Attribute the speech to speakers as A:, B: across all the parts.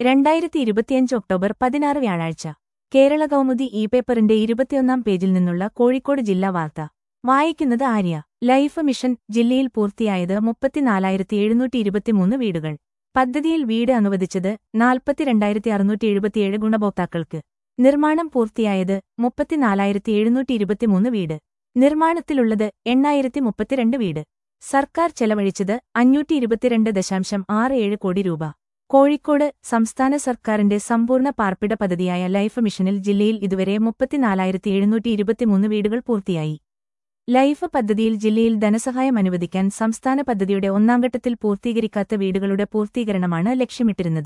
A: 2025 October 16 വ്യാഴാഴ്ച Kerala Kaumudi E പേപ്പറിന്റെ 21-ാം പേജിൽ നിന്നുള്ള കോഴിക്കോട് ജില്ലാ വാർത്ത വായിക്കുന്നത് ആര്യ. ലൈഫ് മിഷൻ ജില്ലയിൽ പൂർത്തിയായത് 34,723 വീടുകൾ. പദ്ധതിയിൽ വീട് അനുവദിച്ചത് 42,677 ഗുണഭോക്താക്കൾക്ക്. നിർമ്മാണം പൂർത്തിയായത് 34,723 വീട്. നിർമ്മാണത്തിലുള്ളത് 8,032 വീട്. സർക്കാർ ചെലവഴിച്ചത് 522.67 കോടി രൂപ. കോഴിക്കോട് സംസ്ഥാന സർക്കാരിന്റെ സമ്പൂർണ്ണ പാർപ്പിട പദ്ധതിയായ ലൈഫ് മിഷനിൽ ജില്ലയിൽ ഇതുവരെ 34,723 വീടുകൾ പൂർത്തിയായി. ലൈഫ് പദ്ധതിയിൽ ജില്ലയിൽ ധനസഹായം അനുവദിക്കാൻ സംസ്ഥാന പദ്ധതിയുടെ ഒന്നാംഘട്ടത്തിൽ പൂർത്തീകരിക്കാത്ത വീടുകളുടെ പൂർത്തീകരണമാണ് ലക്ഷ്യമിട്ടിരുന്നത്.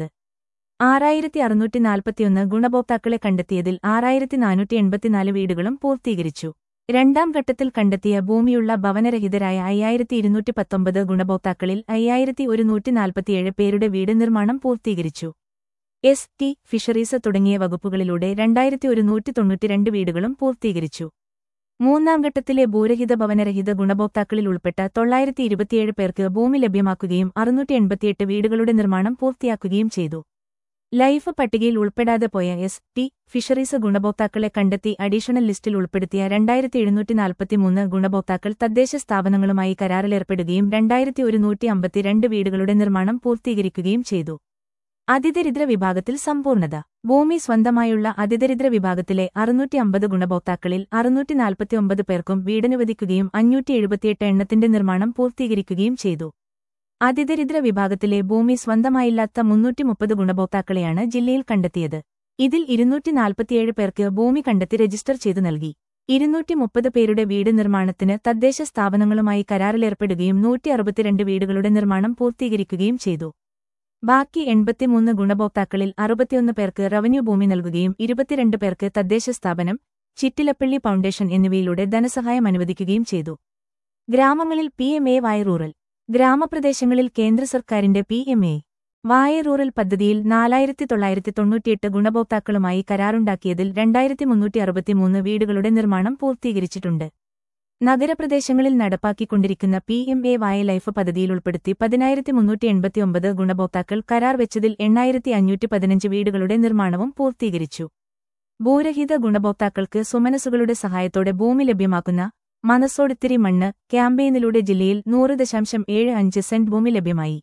A: 6,641 ഗുണഭോക്താക്കളെ കണ്ടെത്തിയതിൽ 6,484 വീടുകളും പൂർത്തീകരിച്ചു. രണ്ടാം ഘട്ടത്തിൽ കണ്ടെത്തിയ ഭൂമിയുള്ള ഭവനരഹിതരായ 5,219 ഗുണഭോക്താക്കളിൽ 5,147 പേരുടെ വീട് നിർമ്മാണം പൂർത്തീകരിച്ചു. എസ്.ടി. ഫിഷറീസ് തുടങ്ങിയ വകുപ്പുകളിലൂടെ 2,192 വീടുകളും പൂർത്തീകരിച്ചു. മൂന്നാം ഘട്ടത്തിലെ ഭൂരഹിത ഭവനരഹിത ഗുണഭോക്താക്കളിൽ ഉൾപ്പെട്ട 927 പേർക്ക് ഭൂമി ലഭ്യമാക്കുകയും 688 വീടുകളുടെ നിർമ്മാണം പൂർത്തിയാക്കുകയും ചെയ്തു. ലൈഫ് പട്ടികയിൽ ഉൾപ്പെടാതെ പോയ എസ്.ടി. ഫിഷറീസ് ഗുണഭോക്താക്കളെ കണ്ടെത്തി അഡീഷണൽ ലിസ്റ്റിൽ ഉൾപ്പെടുത്തിയ 2,743 ഗുണഭോക്താക്കൾ തദ്ദേശ സ്ഥാപനങ്ങളുമായി കരാറിലേർപ്പെടുകയും 2,152 വീടുകളുടെ നിർമ്മാണം പൂർത്തീകരിക്കുകയും ചെയ്തു. അതിദരിദ്ര വിഭാഗത്തിൽ സമ്പൂർണ്ണത. ഭൂമി സ്വന്തമായുള്ള അതിദരിദ്ര വിഭാഗത്തിലെ 650 ഗുണഭോക്താക്കളിൽ 649 പേർക്കും വീടനുവദിക്കുകയും 578 എണ്ണത്തിന്റെ നിർമ്മാണം പൂർത്തീകരിക്കുകയും ചെയ്തു. അതിദരിദ്ര വിഭാഗത്തിലെ ഭൂമി സ്വന്തമായില്ലാത്ത 330 ഗുണഭോക്താക്കളെയാണ് ജില്ലയിൽ കണ്ടെത്തിയത്. ഇതിൽ 247 പേർക്ക് ഭൂമി കണ്ടെത്തി രജിസ്റ്റർ ചെയ്തു നൽകി. 230 പേരുടെ വീട് നിർമ്മാണത്തിന് തദ്ദേശ സ്ഥാപനങ്ങളുമായി കരാറിലേർപ്പെടുകയും 162 വീടുകളുടെ നിർമ്മാണം പൂർത്തീകരിക്കുകയും ചെയ്തു. ബാക്കി 83 ഗുണഭോക്താക്കളിൽ 61 പേർക്ക് റവന്യൂ ഭൂമി നൽകുകയും 22 പേർക്ക് തദ്ദേശ സ്ഥാപനം, ചിറ്റിലപ്പള്ളി ഫൗണ്ടേഷൻ എന്നിവയിലൂടെ ധനസഹായം അനുവദിക്കുകയും ചെയ്തു. ഗ്രാമങ്ങളിൽ PMA-Y റൂറൽ. ഗ്രാമപ്രദേശങ്ങളിൽ കേന്ദ്ര സർക്കാരിന്റെ PMA-Y റൂറൽ പദ്ധതിയിൽ 4,998 ഗുണഭോക്താക്കളുമായി കരാറുണ്ടാക്കിയതിൽ 2,363 വീടുകളുടെ നിർമ്മാണം പൂർത്തീകരിച്ചിട്ടുണ്ട്. നഗരപ്രദേശങ്ങളിൽ നടപ്പാക്കിക്കൊണ്ടിരിക്കുന്ന PMA-Y ലൈഫ് പദ്ധതിയിൽ ഉൾപ്പെടുത്തി 10,389 ഗുണഭോക്താക്കൾ കരാർ വെച്ചതിൽ 8,515 വീടുകളുടെ നിർമ്മാണവും പൂർത്തീകരിച്ചു. ഭൂരഹിത ഗുണഭോക്താക്കൾക്ക് സുമനസുകളുടെ സഹായത്തോടെ ഭൂമി ലഭ്യമാക്കുന്ന മനസ്സോടിത്തിരി മണ്ണ് ക്യാമ്പയിനിലൂടെ ജില്ലയിൽ 100.75 സെന്റ് ഭൂമി ലഭ്യമായി.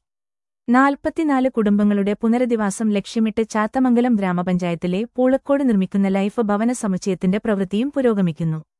A: 44 കുടുംബങ്ങളുടെ പുനരധിവാസം ലക്ഷ്യമിട്ട് ചാത്തമംഗലം ഗ്രാമപഞ്ചായത്തിലെ പൂളക്കോട് നിർമ്മിക്കുന്ന ലൈഫ് ഭവന സമുച്ചയത്തിന്റെ പ്രവൃത്തിയും പുരോഗമിക്കുന്നു.